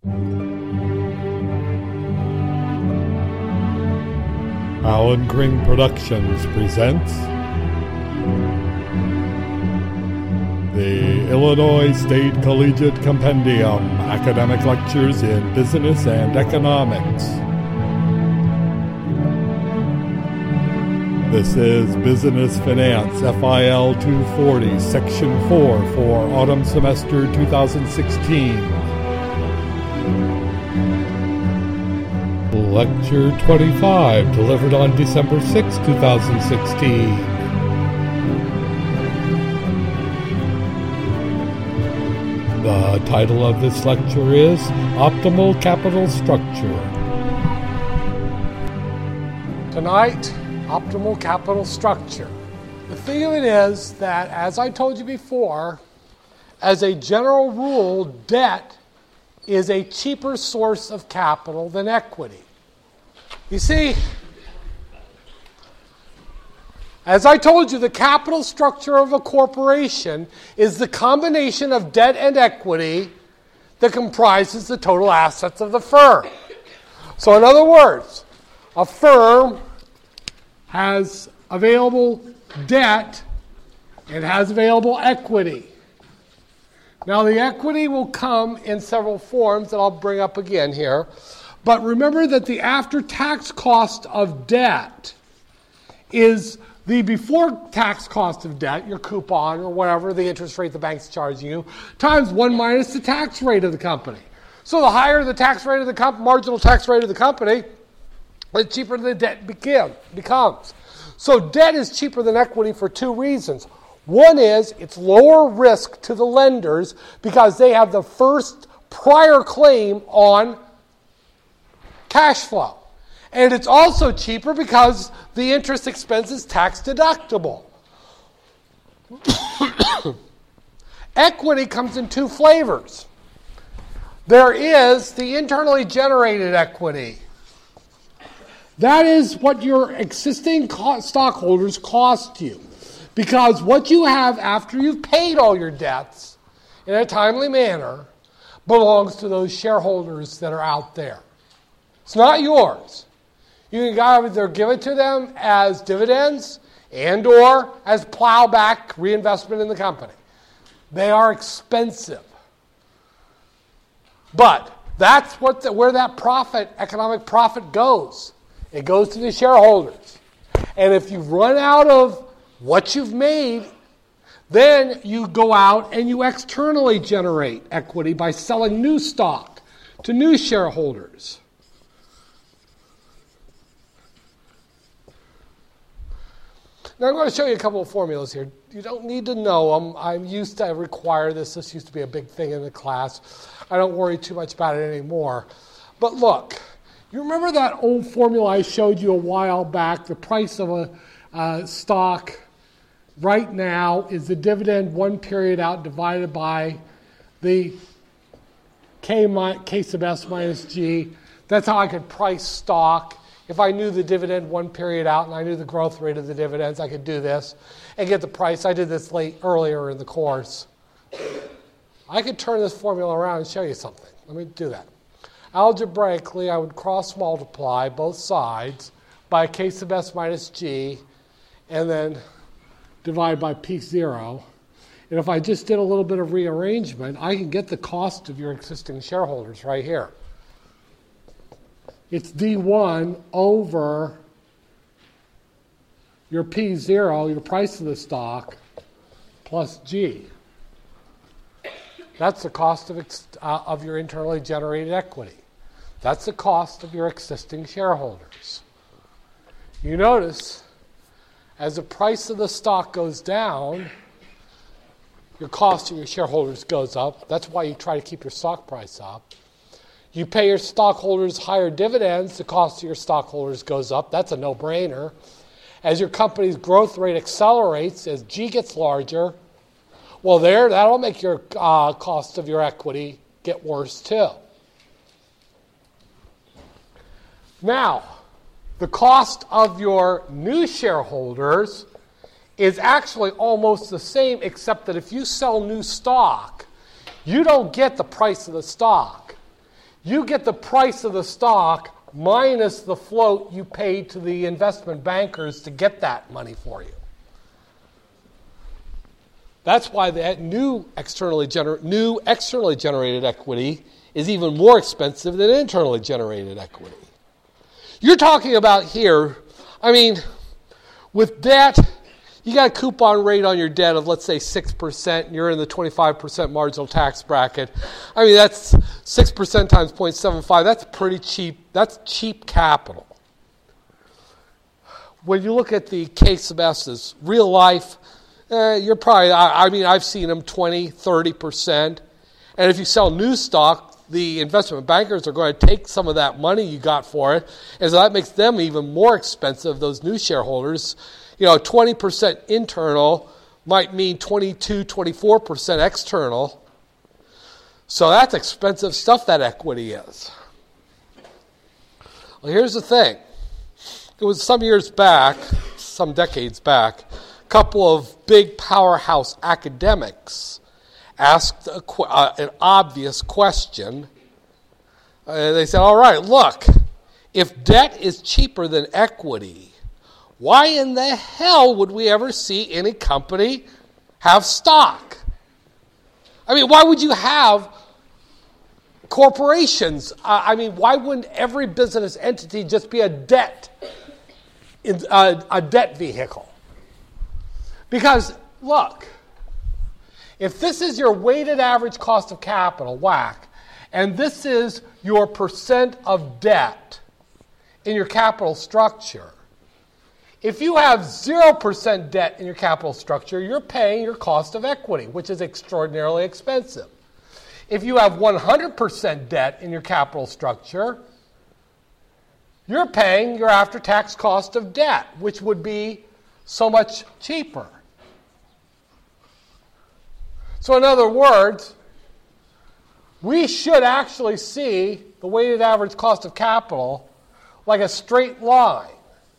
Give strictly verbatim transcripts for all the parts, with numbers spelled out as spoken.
Alan Green Productions presents the Illinois State Collegiate Compendium, Academic Lectures in Business and Economics. This is Business Finance F I L two forty, Section four for Autumn Semester twenty sixteen. Lecture twenty-five, delivered on December sixth, twenty sixteen. The title of this lecture is Optimal Capital Structure. Tonight, optimal capital structure. The thing of it is that, as I told you before, as a general rule, debt is a cheaper source of capital than equity. You see, as I told you, the capital structure of a corporation is the combination of debt and equity that comprises the total assets of the firm. So in other words, a firm has available debt and has available equity. Now the equity will come in several forms that I'll bring up again here. But remember that the after-tax cost of debt is the before-tax cost of debt, your coupon or whatever, the interest rate the bank's charging you, times one minus the tax rate of the company. So the higher the tax rate of the comp- marginal tax rate of the company, the cheaper the debt became, becomes. So debt is cheaper than equity for two reasons. One is it's lower risk to the lenders because they have the first prior claim on cash flow. And it's also cheaper because the interest expense is tax deductible. Equity comes in two flavors. There is the internally generated equity. That is what your existing co- stockholders cost you. Because what you have after you've paid all your debts in a timely manner belongs to those shareholders that are out there. It's not yours. You can either give it to them as dividends and or as plowback reinvestment in the company. They are expensive. But that's what the, where that profit, economic profit goes. It goes to the shareholders. And if you run out of what you've made, then you go out and you externally generate equity by selling new stock to new shareholders. Now I'm going to show you a couple of formulas here. You don't need to know them. I'm used to require this. This used to be a big thing in the class. I don't worry too much about it anymore. But look, you remember that old formula I showed you a while back? The price of a uh, stock right now is the dividend one period out divided by the K, mi- K sub S minus G. That's how I could price stock. If I knew the dividend one period out and I knew the growth rate of the dividends, I could do this and get the price. I did this late earlier in the course. I could turn this formula around and show you something. Let me do that. Algebraically, I would cross multiply both sides by K sub S minus G and then divide by P zero. And if I just did a little bit of rearrangement, I can get the cost of your existing shareholders right here. It's D one over your P zero, your price of the stock, plus G. That's the cost of, ex- uh, of your internally generated equity. That's the cost of your existing shareholders. You notice, as the price of the stock goes down, your cost of your shareholders goes up. That's why you try to keep your stock price up. You pay your stockholders higher dividends, the cost of your stockholders goes up. That's a no-brainer. As your company's growth rate accelerates, as G gets larger, well, there, that'll make your uh, cost of your equity get worse too. Now, the cost of your new shareholders is actually almost the same, except that if you sell new stock, you don't get the price of the stock. You get the price of the stock minus the float you paid to the investment bankers to get that money for you. That's why the new externally, gener- new externally generated equity is even more expensive than internally generated equity. You're talking about here, I mean, with debt, you got a coupon rate on your debt of, let's say, six percent, and you're in the twenty-five percent marginal tax bracket. I mean, that's six percent times zero point seven five. That's pretty cheap. That's cheap capital. When you look at the case of S's, real life, eh, you're probably, I, I mean, I've seen them twenty, thirty percent. And if you sell new stock, the investment bankers are going to take some of that money you got for it, and so that makes them even more expensive, those new shareholders. You know, twenty percent internal might mean twenty-two, twenty-four percent external. So that's expensive stuff, that equity is. Well, here's the thing. It was some years back, some decades back, a couple of big powerhouse academics asked a, uh, an obvious question. Uh, they said, all right, look, if debt is cheaper than equity, why in the hell would we ever see any company have stock? I mean, why would you have corporations? Uh, I mean, why wouldn't every business entity just be a debt, uh, a debt vehicle? Because, look, if this is your weighted average cost of capital, W A C, and this is your percent of debt in your capital structure, if you have zero percent debt in your capital structure, you're paying your cost of equity, which is extraordinarily expensive. If you have one hundred percent debt in your capital structure, you're paying your after-tax cost of debt, which would be so much cheaper. So in other words, we should actually see the weighted average cost of capital like a straight line.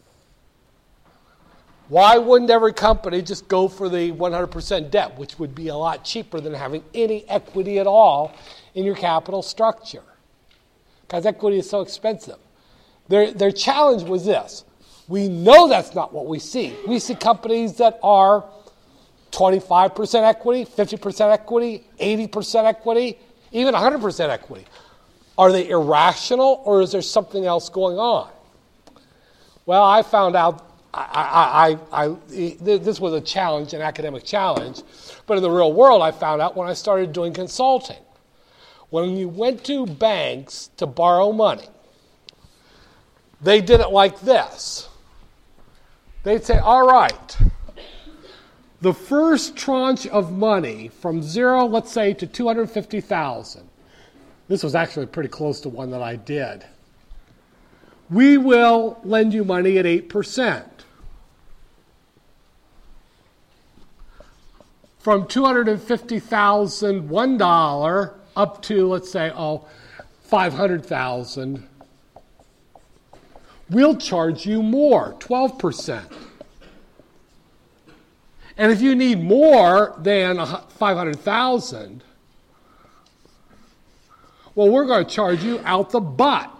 Why wouldn't every company just go for the one hundred percent debt, which would be a lot cheaper than having any equity at all in your capital structure? Because equity is so expensive. Their, their challenge was this. We know that's not what we see. We see companies that are twenty-five percent equity, fifty percent equity, eighty percent equity, even one hundred percent equity. Are they irrational, or is there something else going on? Well, I found out I, I, I, I, this was a challenge, an academic challenge, but in the real world I found out when I started doing consulting. When you went to banks to borrow money, they did it like this. They'd say, all right, the first tranche of money from zero, let's say, to two hundred fifty thousand dollars, this was actually pretty close to one that I did, we will lend you money at eight percent. From two hundred fifty thousand dollars, one dollar, up to, let's say, oh, five hundred thousand dollars, we'll charge you more, twelve percent. And if you need more than five hundred thousand dollars, well, we're going to charge you out the butt.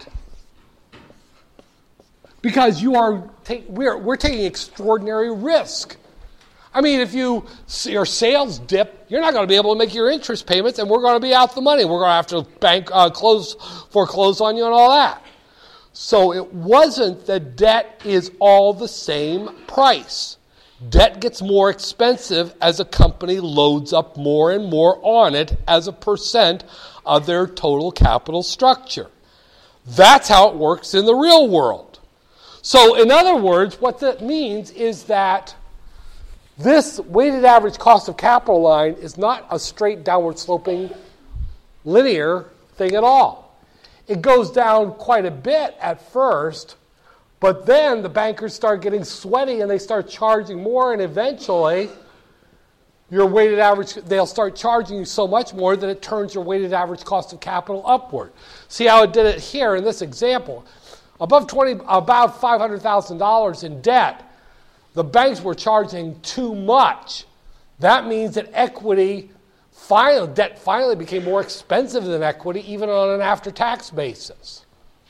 Because you are ta- we're, we're taking extraordinary risk. I mean, if you your sales dip, you're not going to be able to make your interest payments, and we're going to be out the money. We're going to have to bank uh, close foreclose on you and all that. So it wasn't that debt is all the same price. Debt gets more expensive as a company loads up more and more on it as a percent of their total capital structure. That's how it works in the real world. So in other words, what that means is that this weighted average cost of capital line is not a straight downward sloping linear thing at all. It goes down quite a bit at first, but then the bankers start getting sweaty and they start charging more, and eventually your weighted average, they'll start charging you so much more that it turns your weighted average cost of capital upward. See how it did it here in this example. Above twenty, about five hundred thousand dollars in debt, the banks were charging too much. That means that equity finally, debt finally became more expensive than equity, even on an after-tax basis.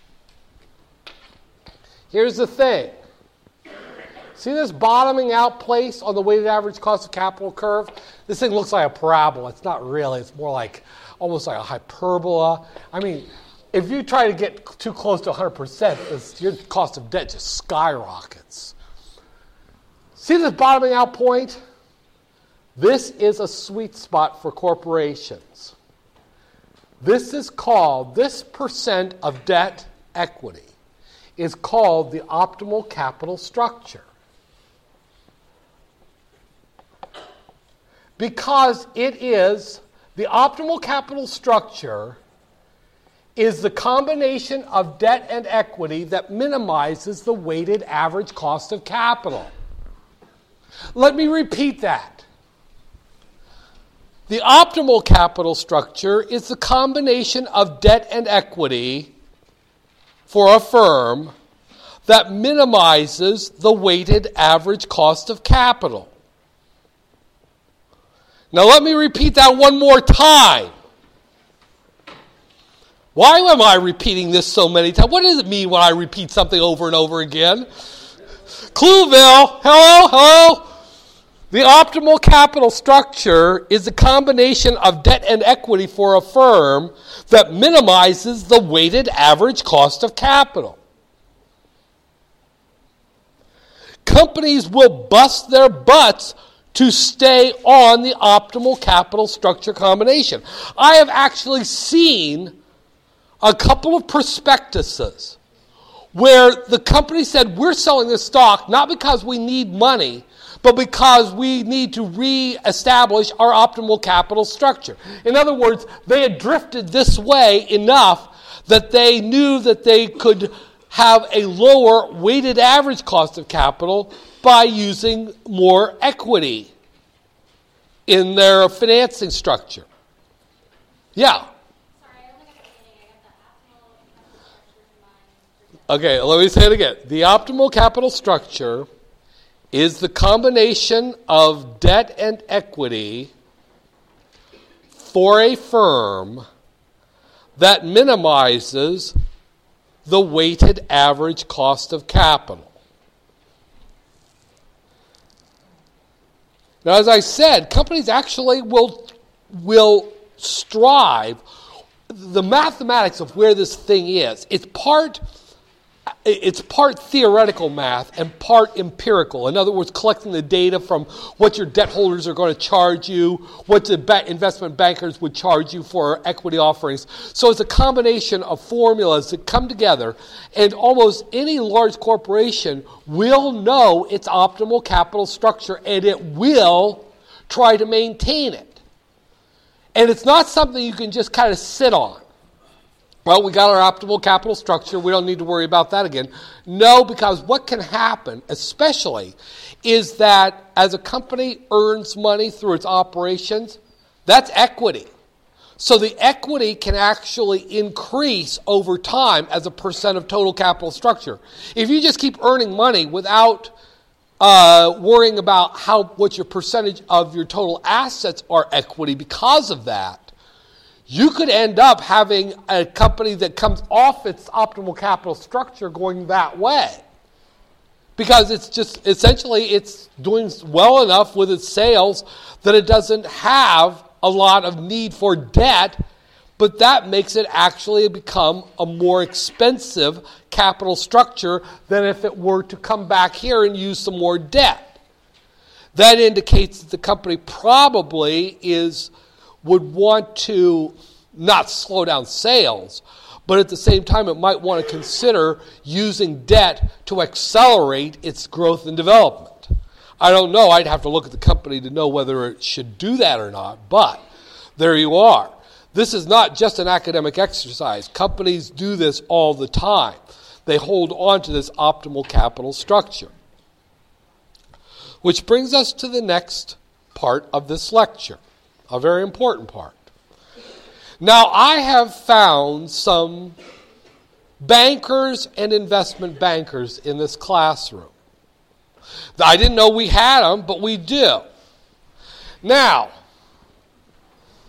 Here's the thing. See this bottoming out place on the weighted average cost of capital curve? This thing looks like a parabola. It's not really. It's more like almost like a hyperbola. I mean, if you try to get too close to one hundred percent, your cost of debt just skyrockets. See this bottoming out point? This is a sweet spot for corporations. This is called, this percent of debt equity is called the optimal capital structure. Because it is, the optimal capital structure is the combination of debt and equity that minimizes the weighted average cost of capital. Let me repeat that. The optimal capital structure is the combination of debt and equity for a firm that minimizes the weighted average cost of capital. Now let me repeat that one more time. Why am I repeating this so many times? What does it mean when I repeat something over and over again? Clueville, hello, hello. The optimal capital structure is a combination of debt and equity for a firm that minimizes the weighted average cost of capital. Companies will bust their butts to stay on the optimal capital structure combination. I have actually seen a couple of prospectuses where the company said, we're selling this stock not because we need money, but because we need to reestablish our optimal capital structure. In other words, they had drifted this way enough that they knew that they could have a lower weighted average cost of capital by using more equity in their financing structure. Yeah. Sorry, I only got the beginning. I got the optimal capital structure in mind. Okay, let me say it again. The optimal capital structure is the combination of debt and equity for a firm that minimizes the weighted average cost of capital. Now, as I said, companies actually will, will strive. The mathematics of where this thing is, it's part, it's part theoretical math and part empirical. In other words, collecting the data from what your debt holders are going to charge you, what the ba- investment bankers would charge you for equity offerings. So it's a combination of formulas that come together, and almost any large corporation will know its optimal capital structure, and it will try to maintain it. And it's not something you can just kind of sit on. Well, we got our optimal capital structure. We don't need to worry about that again. No, because what can happen, especially, is that as a company earns money through its operations, that's equity. So the equity can actually increase over time as a percent of total capital structure. If you just keep earning money without uh, worrying about how what your percentage of your total assets are equity because of that, you could end up having a company that comes off its optimal capital structure going that way. Because it's just, essentially, it's doing well enough with its sales that it doesn't have a lot of need for debt, but that makes it actually become a more expensive capital structure than if it were to come back here and use some more debt. That indicates that the company probably is would want to not slow down sales, but at the same time it might want to consider using debt to accelerate its growth and development. I don't know. I'd have to look at the company to know whether it should do that or not, but there you are. This is not just an academic exercise. Companies do this all the time. They hold on to this optimal capital structure. Which brings us to the next part of this lecture. A very important part. Now, I have found some bankers and investment bankers in this classroom. I didn't know we had them, but we do. Now,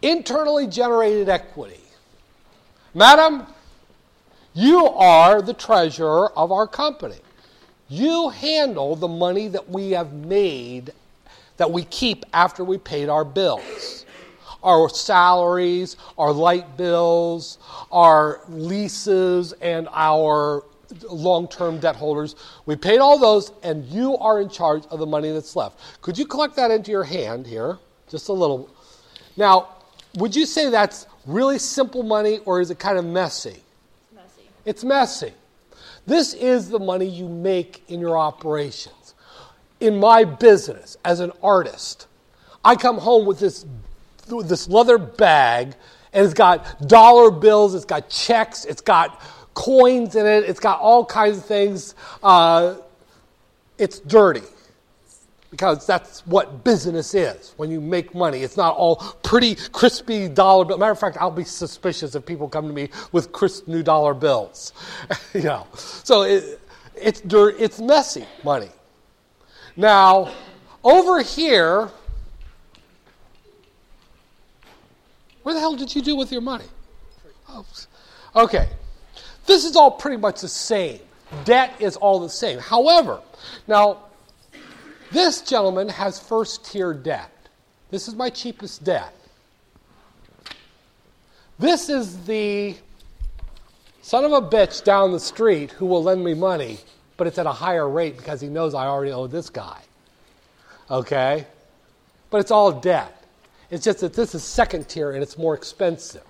Internally generated equity. Madam, you are the treasurer of our company. You handle the money that we have made, that we keep after we paid our bills. Our salaries, our light bills, our leases, and our long-term debt holders. We paid all those, and you are in charge of the money that's left. Could you collect that into your hand here? Just a little. Now, would you say that's really simple money, or is it kind of messy? It's messy. It's messy. This is the money you make in your operations. In my business, as an artist, I come home with this, this leather bag, and it's got dollar bills, it's got checks, it's got coins in it, it's got all kinds of things. Uh, it's dirty. Because that's what business is when you make money. It's not all pretty, crispy dollar bills. Matter of fact, I'll be suspicious if people come to me with crisp new dollar bills. you know, so it, it's dirt. It's messy money. Now, over here, where the hell did you do with your money? Oh, okay, this is all pretty much the same. Debt is all the same. However, now. This gentleman has first-tier debt. This is my cheapest debt. This is the son of a bitch down the street who will lend me money, but it's at a higher rate because he knows I already owe this guy. Okay? But it's all debt. It's just that this is second tier and it's more expensive.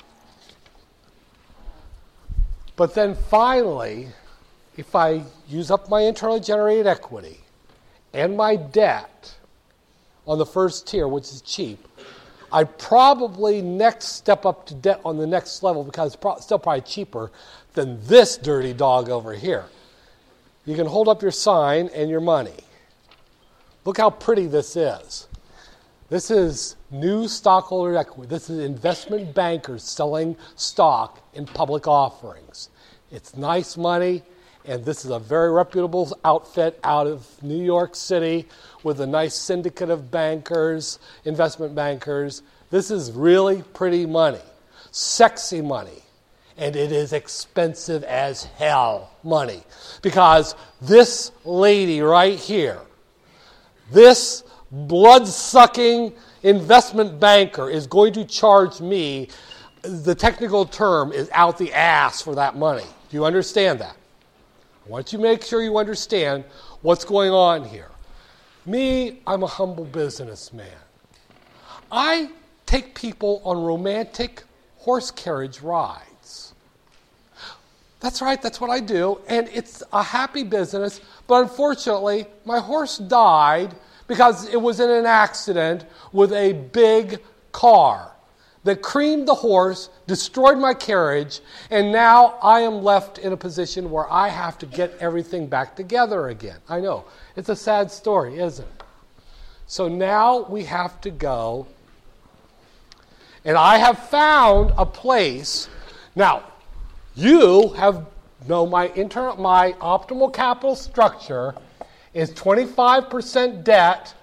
But then finally, if I use up my internally generated equity, and my debt on the first tier, which is cheap, I'd probably next step up to debt on the next level because it's pro- still probably cheaper than this dirty dog over here. You can hold up your sign and your money. Look how pretty this is. This is new stockholder equity. This is investment bankers selling stock in public offerings. It's nice money. And this is a very reputable outfit out of New York City with a nice syndicate of bankers, investment bankers. This is really pretty money, sexy money. And it is expensive as hell money. Because this lady right here, this blood-sucking investment banker is going to charge me, the technical term is out the ass for that money. Do you understand that? I want you to make sure you understand what's going on here. Me, I'm a humble businessman. I take people on romantic horse carriage rides. That's right, that's what I do. And it's a happy business, but unfortunately, my horse died because it was in an accident with a big car that creamed the horse, destroyed my carriage, and now I am left in a position where I have to get everything back together again. I know. It's a sad story, isn't it? So now we have to go, and I have found a place. Now, you have, no, my internal, my optimal capital structure is twenty-five percent debt,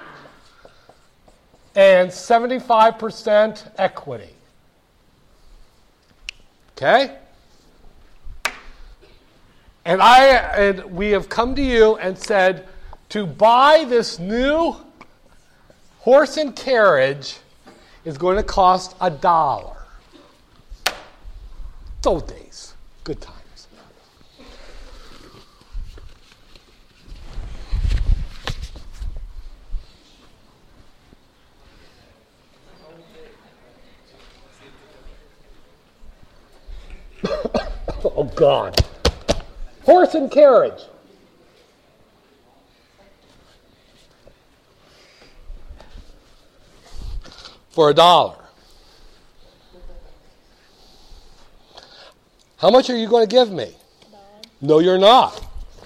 and seventy-five percent equity. Okay? And I and we have come to you and said to buy this new horse and carriage is going to cost a dollar. Those days. Good times. Oh, God. Horse and carriage. For a dollar. How much are you going to give me? No, you're not.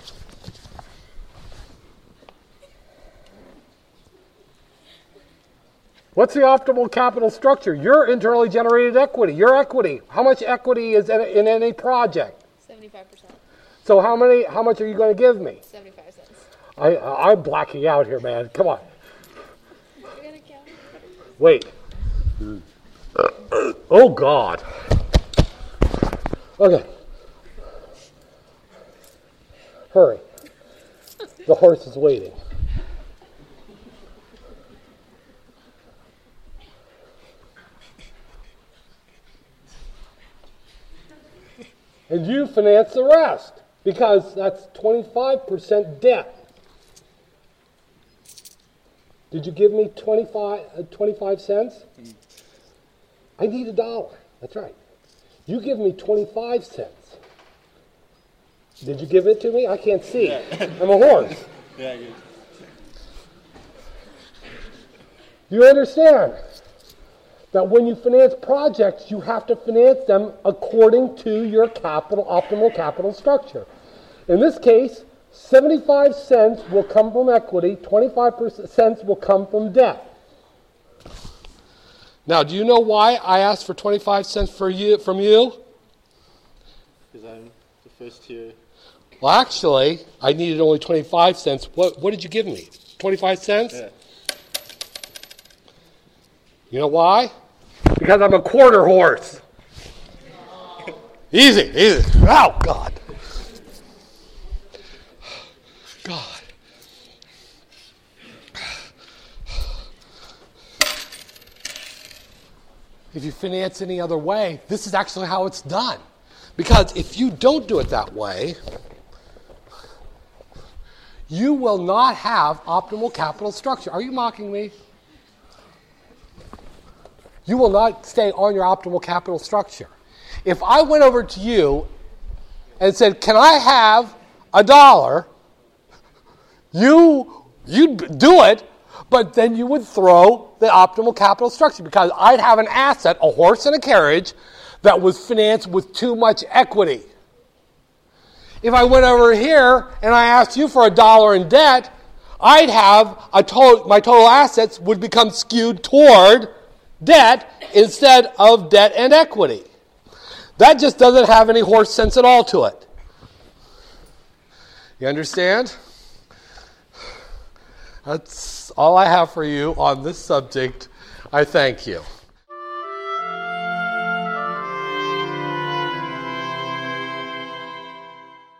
What's the optimal capital structure? Your internally generated equity, your equity. How much equity is in, in any project? seventy-five percent. So how many? How much are you going to give me? seventy-five cents. I, I'm blacking out here, man. Come on. You're gonna count? Wait. Oh, God. Okay. Hurry. The horse is waiting. And you finance the rest because that's twenty-five percent debt. Did you give me twenty-five, uh, twenty-five cents? Mm. I need a dollar. That's right. You give me twenty-five cents. Did you give it to me? I can't see. Yeah. I'm a horse. Yeah, good. You understand that when you finance projects, you have to finance them according to your capital, optimal capital structure. In this case, seventy-five cents will come from equity, twenty-five cents will come from debt. Now, do you know why I asked for twenty-five cents for you, from you? Because I'm the first tier. Well, actually, I needed only twenty-five cents. What, what did you give me? twenty-five cents? Yeah. You know why? Because I'm a quarter horse. Easy, easy. Oh, God. God. If you finance any other way, this is actually how it's done. Because if you don't do it that way, you will not have optimal capital structure. Are you mocking me? You will not stay on your optimal capital structure. If I went over to you and said, can I have a dollar? You, you'd do it, but then you would throw the optimal capital structure because I'd have an asset, a horse and a carriage, that was financed with too much equity. If I went over here and I asked you for a dollar in debt, I'd have a total, my total assets would become skewed toward debt instead of debt and equity. That just doesn't have any horse sense at all to it. You understand? That's all I have for you on this subject. I thank you.